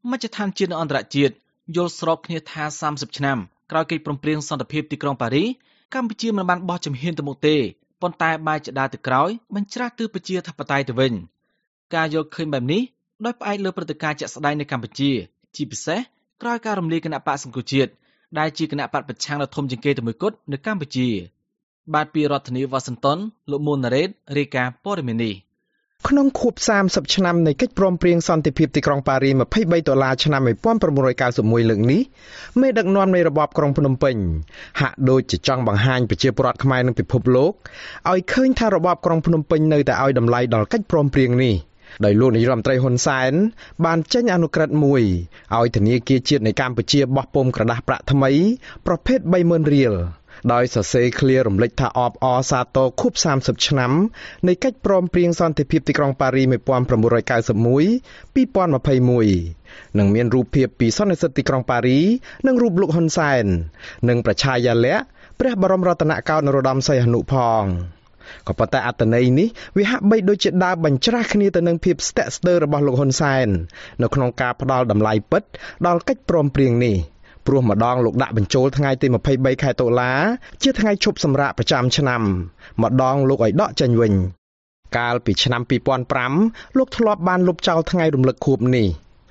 មជ្ឈដ្ឋានជាតិនិងអន្តរជាតិយល់ស្របគ្នាថា30ឆ្នាំក្រោយកិច្ចព្រមព្រៀងសន្តិភាពទីក្រុងប៉ារីសកម្ពុជាមិនបានបោះជំហានទៅមុខទេប៉ុន្តែបែរជាដើរទៅក្រោយបញ្ច្រាស់ទិសប្រជាធិបតេយ្យទៅវិញការយល់ឃើញបែបនេះដោយផ្អែកលើព្រឹត្តិការណ៍ជាក់ស្ដែងនៅកម្ពុជាជាពិសេសក្រោយការរំលាយគណៈបកសង្គ្រោះជាតិដែលជាគណៈបកប្រឆាំងដ៏ធំជាងគេតែមួយគត់នៅកម្ពុជាបាទពីរដ្ឋធានីវ៉ាស៊ីនតោនលោកមួនណារ៉េតរាយការណ៍ព័ត៌មាននេះក្នុងខួប30ឆ្នាំនៃកិច្ចព្រមព្រៀងសន្តិភាពទីក្រុងប៉ារី23ដុល្លារឆ្នាំ1991លើកនេះមេដឹកនាំនៃរបបក្រុងភ្នំពេញហាក់ដូចជាចង់បង្ហាញប្រជាពលរដ្ឋខ្មែរនិងពិភពលោកឲ្យឃើញថារបបក្រុងភ្នំពេញនៅតែឲ្យតម្លៃដល់កិច្ចព្រមព្រៀងនេះដោយលោកនាយរដ្ឋមន្ត្រីហ៊ុនសែនបានចេញអនុក្រឹត្យមួយឲ្យធនាគារជាតិនៃកម្ពុជាបោះពុម្ពក្រដាសប្រាក់ថ្មីប្រភេទ 30000 រៀលដោយសរសេរឃ្លារំលេចថាអបអរសាទរខួប30ឆ្នាំនៃកិច្ចព្រមព្រៀងសន្តិភាពទីក្រុងប៉ារី1991 2021និងមានរូបភាពពីសន្និសីទទីក្រុងប៉ារីនិងរូបលោកហ៊ុនសែននិងប្រឆាយាល័ក្ខណ៍ព្រះបរមរតនកោដ្ឋនរោត្តមសីហនុផងក៏ប៉ុន្តែអត្តន័យនេះវាហាក់បីដូចជាដើរបញ្ច្រាស់គ្នាទៅនឹងភាពស្ទាក់ស្ទើររបស់លោកហ៊ុនសែននៅក្នុងការផ្ដាល់តម្លៃពិតដល់កិច្ចព្រមព្រៀងនេះព្រោះម្ដងលោកដាក់បញ្ចូលថ្ងៃទី23ខែតុលាជាថ្ងៃឈប់សម្រាកប្រចាំឆ្នាំម្ដងលោកឲ្យដកចេញវិញកាលពីឆ្នាំ2005លោកធ្លាប់បានលុបចោលថ្ងៃរំលឹកខួបនេះ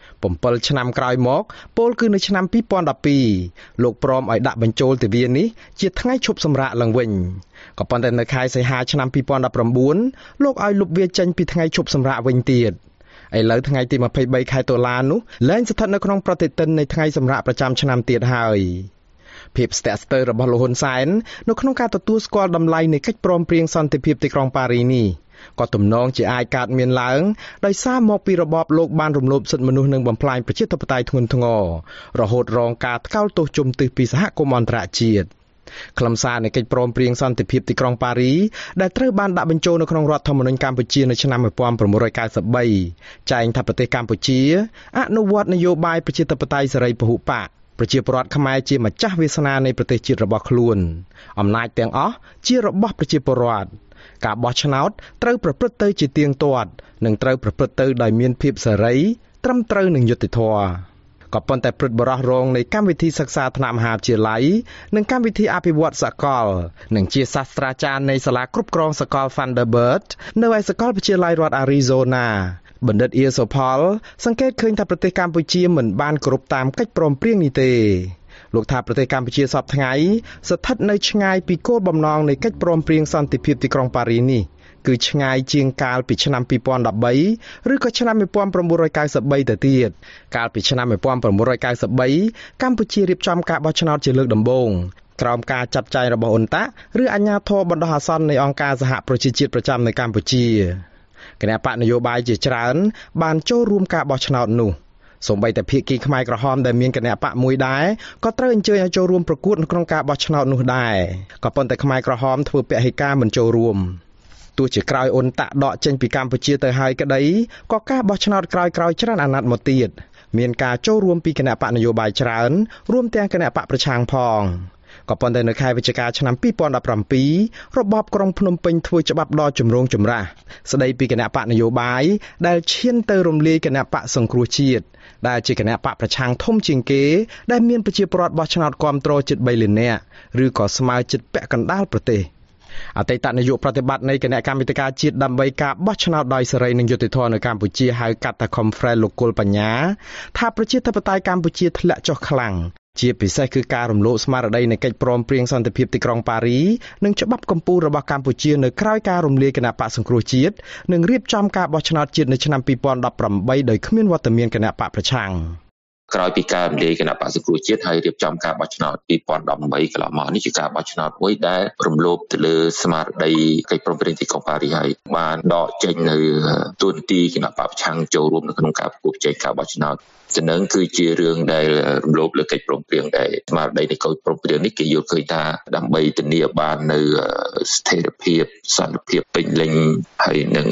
7ឆ្នាំក្រោយមកពោលគឺនៅឆ្នាំ2012លោកព្រមឲ្យដាក់បញ្ចូលទិវានេះជាថ្ងៃឈប់សម្រាកឡើងវិញក៏ប៉ុន្តែនៅខែសីហាឆ្នាំ2019លោកឲ្យលុបវាចេញពីថ្ងៃឈប់សម្រាកវិញទៀតឥឡូវថ្ងៃទី23ខែតុលានោះលែងស្ថិតនៅក្នុងប្រតិទិននៃថ្ងៃសម្រាកប្រចាំឆ្នាំទៀតហើយភាពស្ទាក់ស្ទើររបស់លោកហ៊ុនសែននៅក្នុងការទទួលស្គាល់តម្លៃនៃកិច្ចព្រមព្រៀងសន្តិភាពទីក្រុងប៉ារីនេះក៏ទំនងជាអាចកើតមានឡើងដោយសារមកពីរបបលោកបានរំលោភសិទ្ធិមនុស្សនិងបំផ្លាញប្រជាធិបតេយ្យធ្ងន់ធ្ងររហូតរងការថ្កោលទោសជំទាស់ពីសហគមន៍អន្តរជាតិខ្លឹមសារនៃកិច្ចព្រមព្រៀងសន្តិភាពទីក្រុងប៉ារីដែលត្រូវបានដាក់បញ្ចូលនៅក្នុងរដ្ឋធម្មនុញ្ញកម្ពុជានៅឆ្នាំ1993ចែងថាប្រទេសកម្ពុជាអនុវត្តនយោបាយប្រជាធិបតេយ្យសេរីពហុបកប្រជាពលរដ្ឋខ្មែរជាម្ចាស់វាសនានៃប្រទេសជាតិរបស់ខ្លួនអំណាចទាំងអស់ជារបស់ប្រជាពលរដ្ឋការបោះឆ្នោតត្រូវប្រព្រឹត្តទៅជាទៀងទាត់និងត្រូវប្រព្រឹត្តទៅដោយមានភាពសេរីត្រឹមត្រូវនិងយុត្តិធម៌ក៏ប៉ុន្តែព្រឹទ្ធបរិះរងនៃកម្មវិធីសិក្សាថ្នាក់មហាវិទ្យាល័យនិងកម្មវិធីអភិវឌ្ឍសកលនិងជាសាស្ត្រាចារ្យនៃសាលាគ្រប់គ្រងសកល Vanderbilt នៅឯសាកលវិទ្យាល័យរដ្ឋ Arizona បណ្ឌិតអៀសូផលសង្កេតឃើញថាប្រទេសកម្ពុជាមិនបានគោរពតាមកិច្ចព្រមព្រៀងនេះទេលោកថាប្រទេសកម្ពុជាសពថ្ងៃស្ថិតនៅឆ្ងាយពីគោលបំណងនៃកិច្ចព្រមព្រៀងសន្តិភាពទីក្រុងប៉ារីនេះគឺឆ្ងាយជាងកាលពីឆ្នាំ2013ឬក៏ឆ្នាំ1993ទៅទៀតកាលពីឆ្នាំ1993កម្ពុជារៀបចំការបោះឆ្នោតជាលើកដំបូងក្រោមការចាត់ចែងរបស់អ៊ុនតាក់ឬអាជ្ញាធរបណ្ដោះអាសន្ននៃអង្គការសហប្រជាជាតិប្រចាំនៅកម្ពុជាគណៈបកនយោបាយជាច្រើនបានចូលរួមការបោះឆ្នោតនោះសូម្បីតែភាគីខ្មែរក្រហមដែលមានគណៈបកមួយដែរក៏ត្រូវអញ្ជើញឲ្យចូលរួមប្រកួតក្នុងការបោះឆ្នោតនោះដែរក៏ប៉ុន្តែខ្មែរក្រហមធ្វើពហិការមិនចូលរួមទោះជាក្រោយអ៊ុនតាក់ដកចេញពីកម្ពុជាទៅហើយក្តីក៏ការបោះឆ្នោតក្រោយៗច្រើនអាណត្តិមកទៀតមានការចូលរួមពីគណៈបកនយោបាយច្រើនរួមទាំងគណៈបកប្រឆាំងផងក៏ប៉ុន្តែនៅខែវិច្ឆិកាឆ្នាំ2017របបក្រុងភ្នំពេញធ្វើច្បាប់ដ៏ចម្រូងចម្រាសស្ដីពីគណៈបកនយោបាយដែលឈានទៅរំលាយគណៈបកសង្គ្រោះជាតិដែលជាគណៈបកប្រឆាំងធំជាងគេដែលមានប្រជាពលរដ្ឋបោះឆ្នោតគាំទ្រជិត3លាននាក់ឬក៏ស្មើជិតពាក់កណ្ដាលប្រទេសអតីតនាយកប្រតិបត្តិនៃគណៈកម្មាធិការជាតិដើម្បីការបោះឆ្នោតដោយសេរីនិងយុត្តិធម៌នៅកម្ពុជាហៅកាត់ថា Conference លោកគុលបញ្ញាថាប្រជាធិបតេយ្យកម្ពុជាធ្លាក់ចុះខ្លាំងជាពិសេសគឺការរំលោភស្មារតីនៃកិច្ចព្រមព្រៀងសន្តិភាពទីក្រុងប៉ារីនិងច្បាប់កម្ពុជារបស់កម្ពុជានៅក្រៅការរំលាយគណៈបកសង្គ្រោះជាតិនិងរៀបចំការបោះឆ្នោតជាតិនៅឆ្នាំ2018ដោយគ្មានវត្តមានគណៈបកប្រឆាំងក្រោយពីការរំលាយគណៈបក្សសង្គ្រោះជាតិហើយរៀបចំការបោះឆ្នោត2018កន្លងមកនេះជាការបោះឆ្នោតមួយដែលរំលោភទៅលើស្មារតីកិច្ចព្រមព្រៀងទីក្រុងប៉ារីសហើយបានដកចេញនៅទូនាទីគណៈបកប្រឆាំងចូលរួមនៅក្នុងការប្រគល់ជ័យការបោះឆ្នោតចំណឹងគឺជារឿងដែលរំលោភលើកិច្ចព្រមព្រៀងដែលស្មារតីនៃកិច្ចព្រមព្រៀងនេះគេយល់ឃើញថាដើម្បីធានាបាននៅស្ថិរភាពសន្តិភាពពេញលេញហើយនឹង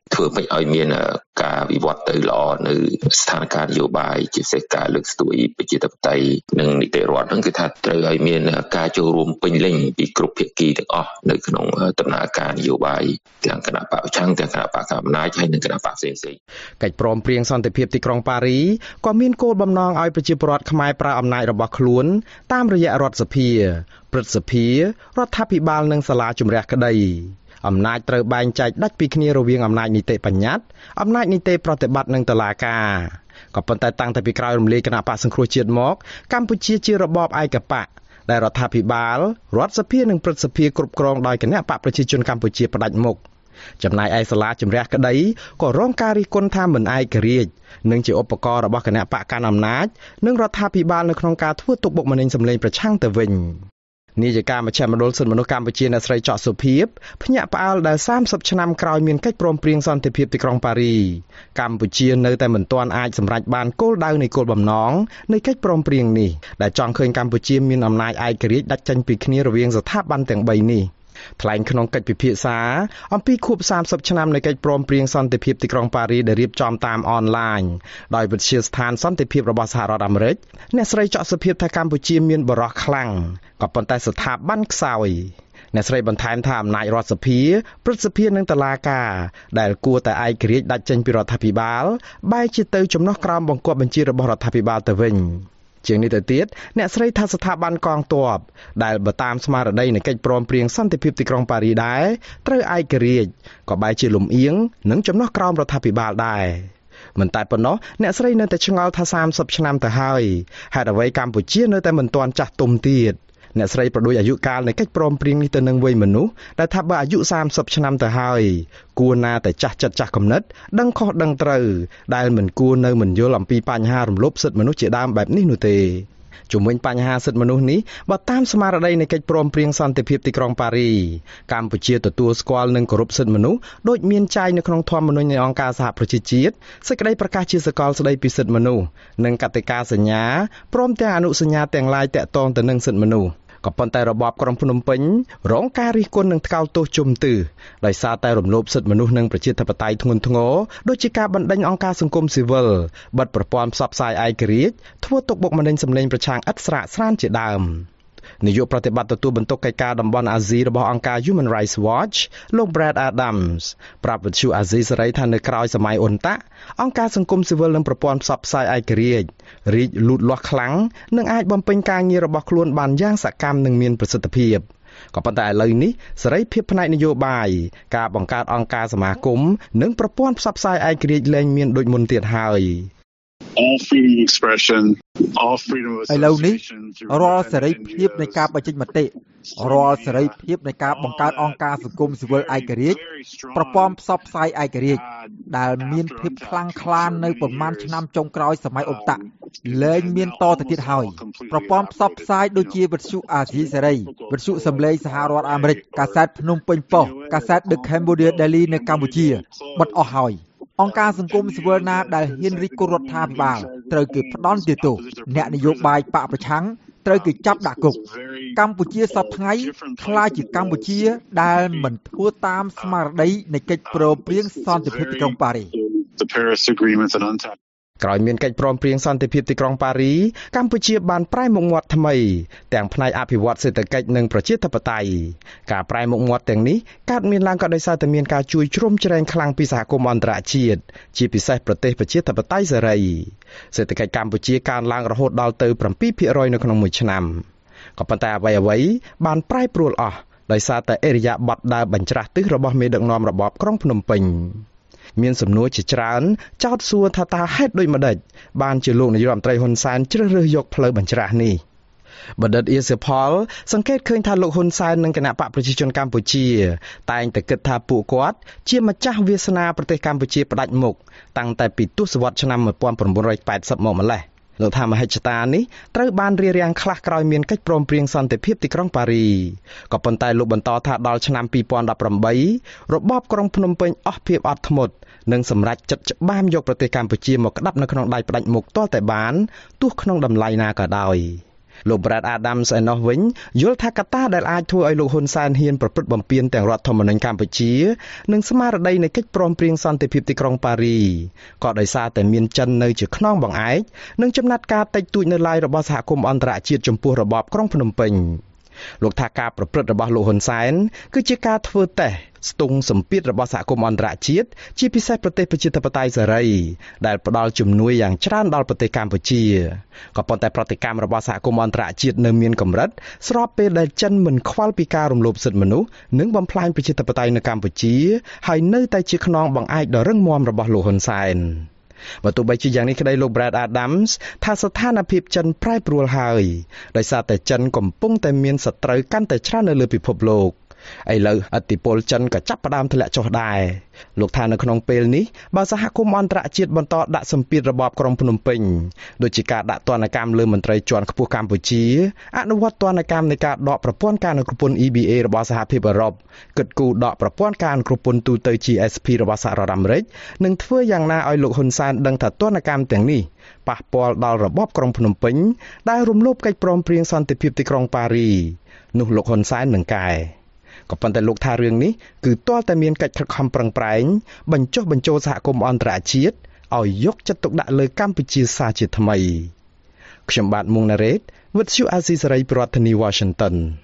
ធ្វើមិនឲ្យមានការវិវត្តទៅល្អនៅស្ថានភាពនយោបាយជាពិសេសការលើកស្ទួយប្រជាធិបតេយ្យនិងនីតិរដ្ឋហ្នឹងគឺថាត្រូវឲ្យមានការចូលរួមពេញលេញពីគ្រប់ភាគីទាំងអស់នៅក្នុងដំណើរការនយោបាយទាំងគណៈបកប្រឆាំងទាំងគណៈបកកណ្ដាលអំណាចហើយនិងគណៈបកផ្សេងៗកិច្ចព្រមព្រៀងសន្តិភាពទីក្រុងប៉ារីក៏មានគោលបំណងឲ្យប្រជាពលរដ្ឋខ្មែរប្រើអំណាចរបស់ខ្លួនតាមរយៈរដ្ឋសភាព្រឹទ្ធសភារដ្ឋាភិបាលនិងសាលាជម្រះក្តីអំណាចត្រូវបែងចែកដាច់ពីគ្នារវាងអំណាចនីតិបញ្ញត្តិអំណាចនីតិប្រតិបត្តិនិងតុលាការក៏ប៉ុន្តែតាំងតែពីក្រោយរំលាយគណៈបកសង្គ្រោះជាតិមកកម្ពុជាជារបបឯកបកដែលរដ្ឋាភិបាលរដ្ឋសភានិងព្រឹទ្ធសភាគ្រប់គ្រងដោយគណៈបកប្រជាជនកម្ពុជាផ្ដាច់មុខចំណែកឯសាលាជម្រះក្តីក៏រងការរិះគន់ថាមិនឯករាជ្យនិងជាឧបករណ៍របស់គណៈបកកាន់អំណាចនិងរដ្ឋាភិបាលនៅក្នុងការធ្វើទុកបុកម្នេញសម្លេងប្រឆាំងទៅវិញនាយិកាមជ្ឈមណ្ឌលសិទ្ធិមនុស្សកម្ពុជាអ្នកស្រីច័កសុភីបភ្ញាក់ផ្អើលដែល30ឆ្នាំក្រោយមានកិច្ចព្រមព្រៀងសន្តិភាពទីក្រុងប៉ារីកម្ពុជានៅតែមិនទាន់អាចសម្រេចបានគោលដៅនៃគោលបំណងនៃកិច្ចព្រមព្រៀងនេះដែលចង់ឃើញកម្ពុជាមានអំណាចឯករាជ្យដាច់ចេញពីគ្នារវាងស្ថាប័នទាំង3នេះថ្លែងក្នុងកិច្ចពិភាក្សាអំពីខួប30ឆ្នាំនៃកិច្ចព្រមព្រៀងសន្តិភាពទីក្រុងប៉ារីដែលរៀបចំតាមអនឡាញដោយវិទ្យាស្ថានសន្តិភាពរបស់សហរដ្ឋអាមេរិកអ្នកស្រីច័កសុភីបថាកម្ពុជាមានបរិះខ្លាំងក៏ប៉ុន្តែស្ថាប័នខ្សោយអ្នកស្រីបន្ថែមថាអំណាចរដ្ឋសភាព្រឹទ្ធសភានិងតុលាការដែលគួរតែឯករាជ្យដាច់ចេញពីរដ្ឋាភិបាលបែរជាទៅចំណោះក្រោមបង្គាប់បញ្ជារបស់រដ្ឋាភិបាលទៅវិញជាងនេះទៅទៀតអ្នកស្រីថាស្ថាប័នកងទ័ពដែលបើតាមស្មារតីនៃកិច្ចព្រមព្រៀងសន្តិភាពទីក្រុងប៉ារីដែរត្រូវឯករាជ្យក៏បែរជាលំអៀងនិងចំណោះក្រោមរដ្ឋាភិបាលដែរមិនតែប៉ុណ្ណោះអ្នកស្រីនៅតែឆ្ងល់ថា30ឆ្នាំទៅហើយហេតុអ្វីកម្ពុជានៅតែមិនទាន់ចាស់ទុំទៀតអ្នកស្រីប្រដូចអាយុកាលនៃកិច្ចព្រមព្រៀងនេះទៅនឹងវ័យមនុស្សដែលថាបើអាយុ30ឆ្នាំទៅហើយគួរណាតែចាស់ចិត្តចាស់គំនិតដឹងខុសដឹងត្រូវដែលមិនគួរនៅមិនយល់អំពីបញ្ហារំលោភសិទ្ធិមនុស្សជាដើមបែបនេះនោះទេជុំវិញបញ្ហាសិទ្ធិមនុស្សនេះបើតាមស្មារតីនៃកិច្ចព្រមព្រៀងសន្តិភាពទីក្រុងប៉ារីកម្ពុជាទទួលស្គាល់និងគោរពសិទ្ធិមនុស្សដូចមានចែងនៅក្នុងធម្មនុញ្ញនៃអង្គការសហប្រជាជាតិសេចក្តីប្រកាសជាសកលស្តីពីសិទ្ធិមនុស្សនិងកតិកាសញ្ញាព្រមទាំងអនុសញ្ញាទាំងឡាយទាក់ទងទៅនឹងសិទ្ធិមនុស្សក៏ប៉ុន្តែរបបក្រុងភ្នំពេញរងការរិះគន់និងថ្កោលទោសជុំទិសដោយសារតែរំលោភសិទ្ធិមនុស្សនិងប្រជាធិបតេយ្យធ្ងន់ធ្ងរដូចជាការបណ្តេញអង្គការសង្គមស៊ីវិលបិទប្រព័ន្ធផ្សព្វផ្សាយឯករាជ្យធ្វើទុកបុកម្នេញសម្លេងប្រឆាំងឥតស្រាកស្រានជាដើមនាយកប្រតិបត្តិទទួលបន្ទុកកិច្ចការតំបន់អាស៊ីរបស់អង្គការ Human Rights Watch លោក Brad Adams ប្រាប់វិទ្យុអាស៊ីសេរីថានៅក្រៅសម័យអ៊ុនតាក់អង្គការសង្គមស៊ីវិលនិងប្រព័ន្ធផ្សព្វផ្សាយឯករាជ្យរីកលូតលាស់ខ្លាំងនិងអាចបំពេញការងាររបស់ខ្លួនបានយ៉ាងសកម្មនិងមានប្រសិទ្ធភាពក៏ប៉ុន្តែឥឡូវនេះសេរីភាពផ្នែកនយោបាយការបង្កើតអង្គការសមាគមនិងប្រព័ន្ធផ្សព្វផ្សាយឯករាជ្យលែងមានដូចមុនទៀតហើយ all freedom of expression all freedom of association ឥឡូវនេះរាល់សេរីភាពនៃការបញ្ចេញមតិរាល់សេរីភាពនៃការបង្កើតអង្គការសង្គមស៊ីវិលឯករាជ្យប្រព័ន្ធផ្សព្វផ្សាយឯករាជ្យដែលមានភាពខ្លាំងក្លានៅប្រមាណឆ្នាំចុងក្រោយសម័យអ៊ុនតាក់លែងមានតទៅទៀតហើយប្រព័ន្ធផ្សព្វផ្សាយដូចជាវិទ្យុអាស៊ីសេរីវិទ្យុសំឡេងសហរដ្ឋអាមេរិកកាសែតភ្នំពេញប៉ុស្តិ៍កាសែត The Cambodia Daily នៅកម្ពុជាបិទអស់ហើយអង្គការសង្គមស៊ីវិលណាដែលហ៊ានរិះគន់រដ្ឋាភិបាលត្រូវគេផ្ដន់ទោសអ្នកនយោបាយបកប្រឆាំងត្រូវគេចាប់ដាក់គុកកម្ពុជាសពថ្ងៃខ្លាចជាកម្ពុជាដែលមិនធ្វើតាមស្មារតីនៃកិច្ចព្រមព្រៀងសន្តិភាពទីក្រុងប៉ារីក្រោយមានកិច្ចព្រមព្រៀងសន្តិភាពទីក្រុងប៉ារីកម្ពុជាបានប្រែមុខមាត់ថ្មីទាំងផ្នែកអភិវឌ្ឍសេដ្ឋកិច្ចនិងប្រជាធិបតេយ្យការប្រែមុខមាត់ទាំងនេះកើតមានឡើងក៏ដោយសារតែមានការជួយជ្រោមជ្រែងខ្លាំងពីសហគមន៍អន្តរជាតិជាពិសេសប្រទេសប្រជាធិបតេយ្យសេរីសេដ្ឋកិច្ចកម្ពុជាកើនឡើងរហូតដល់ទៅ 7% នៅក្នុងមួយឆ្នាំក៏ប៉ុន្តែអ្វីៗបានប្រែប្រួលអស់ដោយសារតែឥរិយាបថដើរបញ្ច្រាស់ទិសរបស់មេដឹកនាំរបបក្រុងភ្នំពេញមានសំណួរជាច្រើនចោទសួរថាតើហេតុដូចម្តេចបានជាលោកនាយរដ្ឋមន្ត្រីហ៊ុនសែនជ្រើសរើសយកផ្លូវបញ្ច្រាស់នេះបណ្ឌិតអៀសផលសង្កេតឃើញថាលោកហ៊ុនសែននិងគណៈបកប្រជាជនកម្ពុជាតែងតែគិតថាពួកគាត់ជាម្ចាស់វាសនាប្រទេសកម្ពុជាផ្ដាច់មុខតាំងតែពីទសវត្សរ៍ឆ្នាំ1980មកម្លេះលោកថាមហិច្ឆតានេះត្រូវបានរារាំងខ្លះក្រោយមានកិច្ចព្រមព្រៀងសន្តិភាពទីក្រុងប៉ារីក៏ប៉ុន្តែលោកបន្តថាដល់ឆ្នាំ2018របបក្រុងភ្នំពេញអស់ភាពអត់ធ្មត់និងសម្រេចចិត្តច្បាមយកប្រទេសកម្ពុជាមកក្តាប់នៅក្នុងដៃផ្ដាច់មុខទាល់តែបានទោះក្នុងតម្លៃណាក៏ដោយលោក Brad Adams ឯណោះវិញយល់ថាកត្តាដែលអាចធ្វើឲ្យលោកហ៊ុនសែនហ៊ានប្រព្រឹត្តបំពានទាំងរដ្ឋធម្មនុញ្ញកម្ពុជានិងស្មារតីនៃកិច្ចព្រមព្រៀងសន្តិភាពទីក្រុងប៉ារីក៏ដោយសារតែមានចិននៅជាខ្នងបង្អែកនិងចំណាត់ការតិចតួចនៅឡើយរបស់សហគមន៍អន្តរជាតិចំពោះរបបក្រុងភ្នំពេញលោកថាការប្រព្រឹត្តរបស់លោកហ៊ុនសែនគឺជាការធ្វើតេស្តស្ទង់សម្ពាធរបស់សហគមន៍អន្តរជាតិជាពិសេសប្រទេសប្រជាធិបតេយ្យសេរីដែលផ្ដល់ជំនួយយ៉ាងច្រើនដល់ប្រទេសកម្ពុជាក៏ប៉ុន្តែប្រតិកម្មរបស់សហគមន៍អន្តរជាតិនៅមានកម្រិតស្របពេលដែលចិនមិនខ្វល់ពីការរំលោភសិទ្ធិមនុស្សនិងបំផ្លាញប្រជាធិបតេយ្យនៅកម្ពុជាហើយនៅតែជាខ្នងបង្អែកដ៏រឹងមាំរបស់លោកហ៊ុនសែនបើទោះបីជាយ៉ាងនេះក្តីលោក Brad Adams ថាស្ថានភាពចិនប្រែប្រួលហើយដោយសារតែចិនកំពុងតែមានសត្រូវកាន់តែច្រើននៅលើពិភពលោកឥឡូវឥទ្ធិពលចិនក៏ចាប់ផ្ដើមធ្លាក់ចុះដែរលោកថានៅក្នុងពេលនេះបើសហគមន៍អន្តរជាតិបន្តដាក់សម្ពាធរបបក្រុងភ្នំពេញដូចជាការដាក់ទណ្ឌកម្មលើមន្ត្រីជាន់ខ្ពស់កម្ពុជាអនុវត្តទណ្ឌកម្មនៃការដកប្រព័ន្ធការអនុគ្រោះពន្ធ EBA របស់សហភាពអឺរ៉ុបគិតគូរដកប្រព័ន្ធការអនុគ្រោះពន្ធទូទៅ GSP របស់សហរដ្ឋអាមេរិកនិងធ្វើយ៉ាងណាឲ្យលោកហ៊ុនសែនដឹងថាទណ្ឌកម្មទាំងនេះប៉ះពាល់ដល់របបក្រុងភ្នំពេញដែលរំលោភកិច្ចព្រមព្រៀងសន្តិភាពទីក្រុងប៉ារីនោះលោកហ៊ុនសែននឹងកែក៏ប៉ុន្តែលោកថារឿងនេះគឺទាល់តែមានកិច្ចខិតខំប្រឹងប្រែងបញ្ចុះបញ្ចូលសហគមន៍អន្តរជាតិឲ្យយកចិត្តទុកដាក់លើកម្ពុជាសាជាថ្មីខ្ញុំបាទមុងណារ៉េត With you Aziz Saray ប្រធានាធិបតី Washington